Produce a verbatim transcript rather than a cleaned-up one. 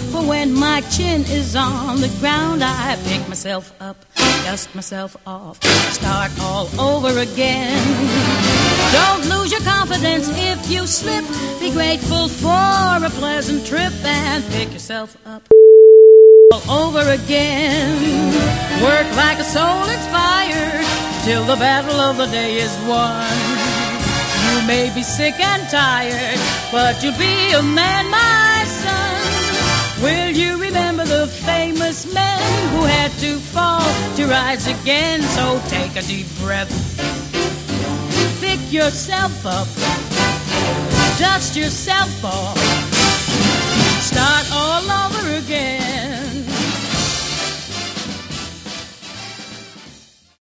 For when my chin is on the ground, I pick myself up, dust myself off, start all over again. Don't lose your confidence if you slip. Be grateful for a pleasant trip and pick yourself up all over again. Work like a soul inspired till the battle of the day is won. You may be sick and tired, but you'll be a man, my son. Will you remember the famous men who had to fall to rise again? So take a deep breath, pick yourself up, dust yourself off, start all over.